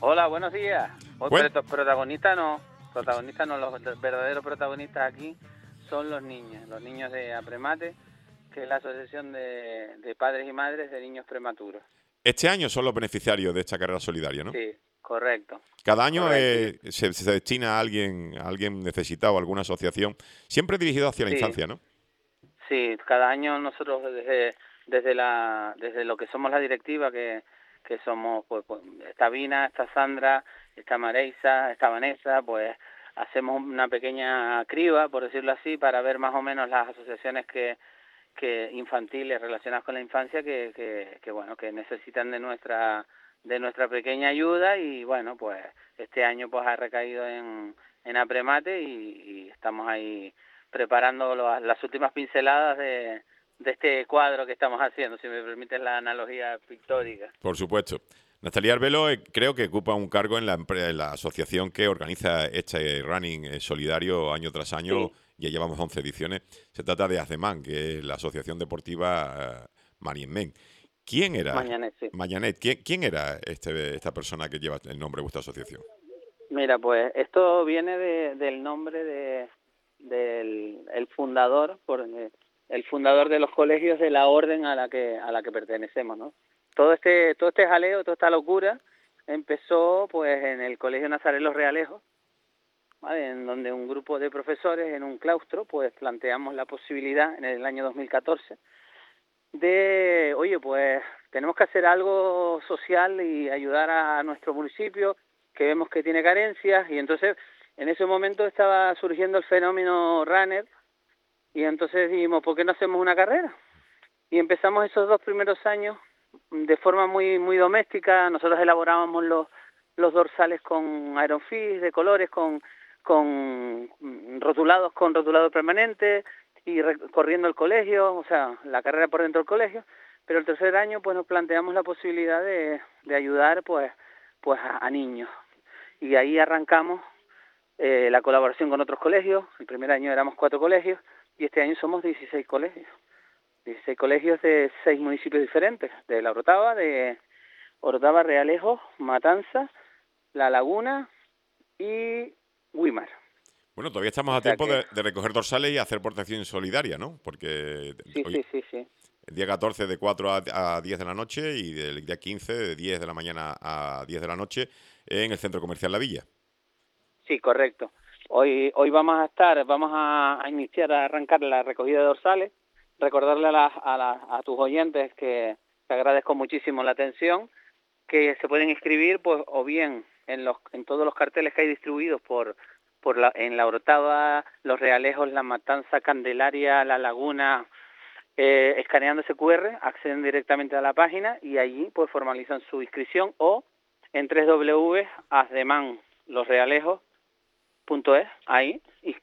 Hola, buenos días. Hoy Bueno, protagonistas no, los verdaderos protagonistas aquí son los niños de Apremate, que es la asociación de padres y madres de niños prematuros. este año son los beneficiarios de esta carrera solidaria, ¿no? Sí, correcto, Cada año correcto. se destina a alguien necesitado, a alguna asociación, siempre dirigido hacia la Sí, infancia, ¿no? sí, cada año nosotros desde lo que somos la directiva, que somos, pues, está Vina, está Sandra, está Mareisa, está Vanessa, pues hacemos una pequeña criba, por decirlo así, para ver más o menos las asociaciones que infantiles relacionadas con la infancia que bueno, que necesitan de nuestra pequeña ayuda. Y bueno, pues este año pues ha recaído en Apremate y estamos ahí preparando las últimas pinceladas de este cuadro que estamos haciendo, si me permites la analogía pictórica. Por supuesto. Natalia Arbelo creo que ocupa un cargo en la asociación que organiza este running solidario año tras año. Sí, Ya llevamos 11 ediciones. Se trata de ACEMAN, que es la asociación deportiva Marienmen. ¿Quién era, mañana sí. Mañanet, quién era esta persona que lleva el nombre de vuestra asociación? Mira, pues esto viene del nombre del el fundador, el fundador de los colegios de la orden a la que pertenecemos, ¿no? Todo este jaleo, toda esta locura empezó pues en el Colegio Nazaret Los Realejos, ¿vale? En donde un grupo de profesores en un claustro pues planteamos la posibilidad en el año 2014 de, oye, pues tenemos que hacer algo social y ayudar a nuestro municipio, que vemos que tiene carencias. Y entonces en ese momento estaba surgiendo el fenómeno runner, y entonces dijimos, ¿por qué no hacemos una carrera? Y empezamos esos 2 primeros años de forma muy doméstica. Nosotros elaborábamos los dorsales con Iron Fish de colores, con rotulados con rotulado permanente, y recorriendo el colegio, o sea, la carrera por dentro del colegio. Pero el tercer año pues nos planteamos la posibilidad de ayudar pues a niños. Y ahí arrancamos la colaboración con otros colegios. El primer año éramos 4 colegios y este año somos 16 colegios. 16 colegios de 6 municipios diferentes, de La Orotava, Realejo, Matanza, La Laguna y Güímar. Bueno, todavía estamos O a sea tiempo que de recoger dorsales y hacer portación solidaria, ¿no? Porque sí, hoy, sí, sí, sí. el día 14 de 4 a 10 de la noche y el día 15 de 10 de la mañana a 10 de la noche en el Centro Comercial La Villa. Sí, correcto. Hoy vamos a iniciar, a arrancar la recogida de dorsales, recordarle a tus oyentes que te agradezco muchísimo la atención, que se pueden inscribir pues o bien en todos los carteles que hay distribuidos en La Orotava, Los Realejos, La Matanza, Candelaria, La Laguna. Escaneando ese QR acceden directamente a la página y allí pues formalizan su inscripción, o en www.asdemanlosrealejos.es, ahí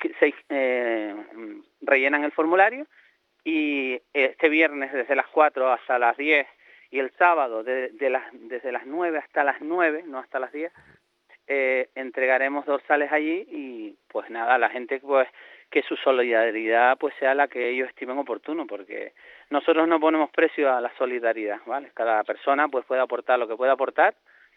rellenan el formulario. Y este viernes desde las 4 hasta las 10, y el sábado desde las 9 hasta las 9, no hasta las 10, entregaremos dorsales allí. Y pues nada, la gente pues que su solidaridad pues sea la que ellos estimen oportuno, porque nosotros no ponemos precio a la solidaridad, ¿vale? Cada persona pues puede aportar lo que pueda aportar,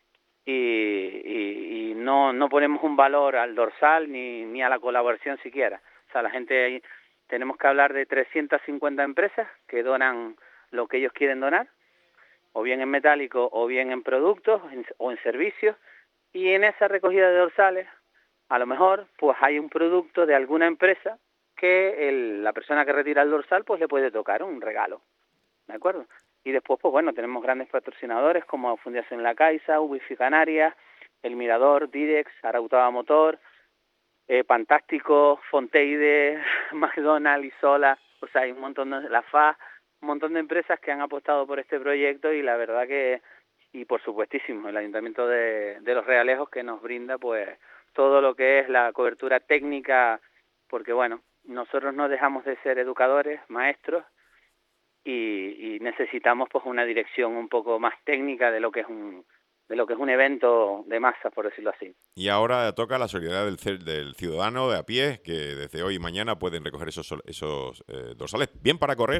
y no ponemos un valor al dorsal ni a la colaboración siquiera. O sea, la gente ahí, tenemos que hablar de 350 empresas que donan lo que ellos quieren donar, o bien en metálico, o bien en productos, o en servicios. Y en esa recogida de dorsales, a lo mejor pues hay un producto de alguna empresa que la persona que retira el dorsal pues le puede tocar un regalo, ¿de acuerdo? Y después, pues bueno, tenemos grandes patrocinadores como Fundación La Caixa, Wifi Canarias, El Mirador, Direx, Arautaba Motor, Pantástico, Fonteide, McDonald's, Isola. O sea, hay un montón la FA, un montón de empresas que han apostado por este proyecto. Y la verdad que, y por supuestísimo, el Ayuntamiento de Los Realejos, que nos brinda pues todo lo que es la cobertura técnica, porque bueno, nosotros no dejamos de ser educadores, maestros, y necesitamos pues una dirección un poco más técnica de lo que es un evento de masa, por decirlo así. Y ahora toca la solidaridad del ciudadano de a pie, que desde hoy y mañana pueden recoger esos dorsales, bien para correr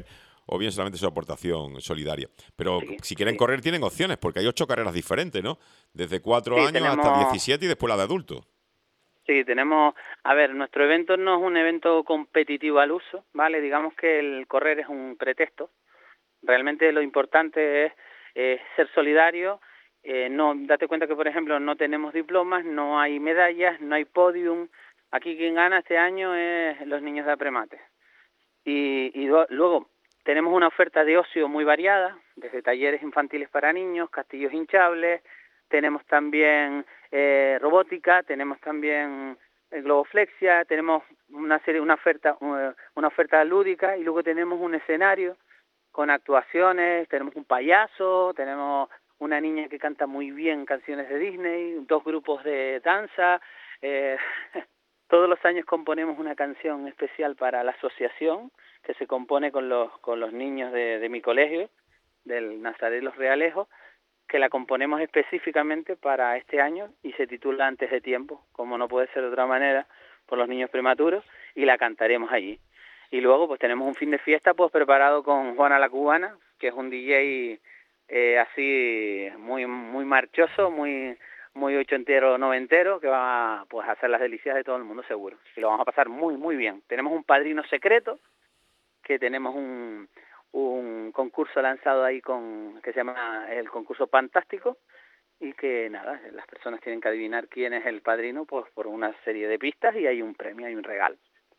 o bien solamente su aportación solidaria. Pero Sí, si quieren sí. correr tienen opciones, porque hay 8 carreras diferentes, ¿no? Desde 4 Sí, años hasta 17 y después la de adultos. sí, tenemos, a ver, nuestro evento no es un evento competitivo al uso, ¿vale? Digamos que el correr es un pretexto. Realmente lo importante es ser solidario. No, date cuenta que, por ejemplo, no tenemos diplomas, no hay medallas, no hay podium. Aquí quien gana este año es los niños de Apremate. Luego tenemos una oferta de ocio muy variada, desde talleres infantiles para niños, castillos hinchables, tenemos también robótica, tenemos también globoflexia, tenemos una oferta lúdica, y luego tenemos un escenario con actuaciones, tenemos un payaso, tenemos una niña que canta muy bien canciones de Disney, 2 grupos de danza. eh, Todos los años componemos una canción especial para la asociación, que se compone con los niños de mi colegio, del Nazaret Los Realejos, que la componemos específicamente para este año y se titula Antes de Tiempo, como no puede ser de otra manera, por los niños prematuros, y la cantaremos allí. Y luego pues tenemos un fin de fiesta pues preparado con Juana la Cubana, que es un DJ así muy marchoso, muy ochentero, noventero, que va pues a hacer las delicias de todo el mundo seguro. Y lo vamos a pasar muy bien. Tenemos un padrino secreto, que tenemos un concurso lanzado ahí que se llama el concurso Fantástico, y que nada, las personas tienen que adivinar quién es el padrino pues por una serie de pistas, y hay un premio, hay un regalo.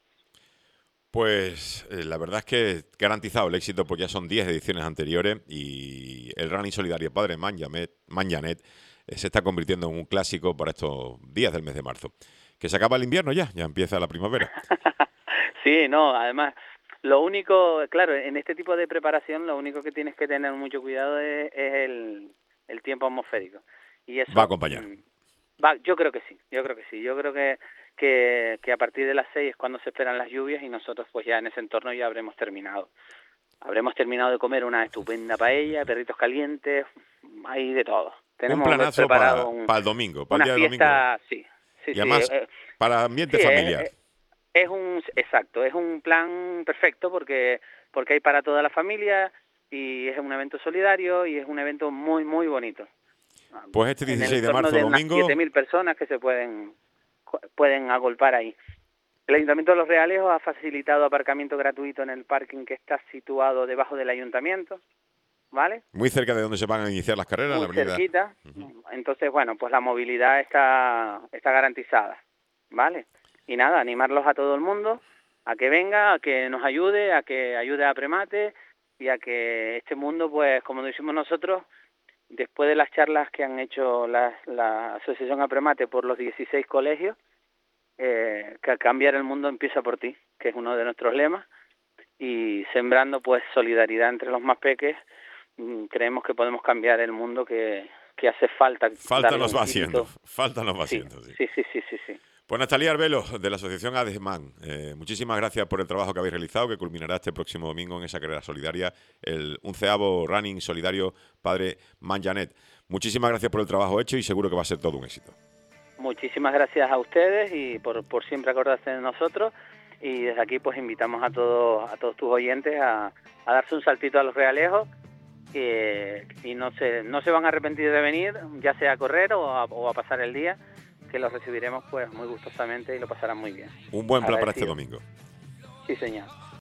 Pues la verdad es que garantizado el éxito, porque ya son 10 ediciones anteriores y el Running Solidario Padre Manyanet se está convirtiendo en un clásico para estos días del mes de marzo. Que se acaba el invierno ya empieza la primavera. Sí, no, además, lo único, claro, en este tipo de preparación, lo único que tienes que tener mucho cuidado es el tiempo atmosférico. Y Va a eso, acompañar. yo creo que sí, yo creo que a partir de las 6 es cuando se esperan las lluvias, y nosotros pues ya en ese entorno ya habremos terminado. Habremos terminado de comer una estupenda paella, perritos calientes, hay de todo. Un Tenemos planazo preparado para el domingo, para el una día de domingo. fiesta, sí, sí, Y sí. además, para ambiente Sí, familiar. es un plan perfecto porque hay para toda la familia, y es un evento solidario y es un evento muy bonito. Pues este En el 16 de entorno marzo, de unas domingo, 7.000 personas que se pueden agolpar ahí. El Ayuntamiento de Los Realejos ha facilitado aparcamiento gratuito en el parking que está situado debajo del ayuntamiento, ¿vale? muy cerca de donde se van a iniciar las carreras, la Muy avenida. cerquita. Entonces, bueno, pues la movilidad está garantizada, ¿vale? Y nada, animarlos a todo el mundo a que venga, a que nos ayude, a que ayude a Apremate, y a que este mundo, pues como decimos nosotros, después de las charlas que han hecho la Asociación Apremate por los 16 colegios, que cambiar el mundo empieza por ti, que es uno de nuestros lemas, y sembrando pues solidaridad entre los más peques, creemos que podemos cambiar el mundo, que hace falta. Falta Darle nos un va girito. haciendo. Falta nos va Sí, haciendo, sí. sí. Pues Natalia Arbelo, de la Asociación ADESMAN, muchísimas gracias por el trabajo que habéis realizado, que culminará este próximo domingo en esa carrera solidaria, el 11º Running Solidario Padre Manyanet. Muchísimas gracias por el trabajo hecho y seguro que va a ser todo un éxito. Muchísimas gracias a ustedes y por siempre acordarse de nosotros, y desde aquí pues invitamos a todos tus oyentes a darse un saltito a Los Realejos, y no se van a arrepentir de venir, ya sea a correr o a pasar el día, que los recibiremos pues muy gustosamente y lo pasarán muy bien. Un buen plan para este Agradecido. domingo. Sí, señor.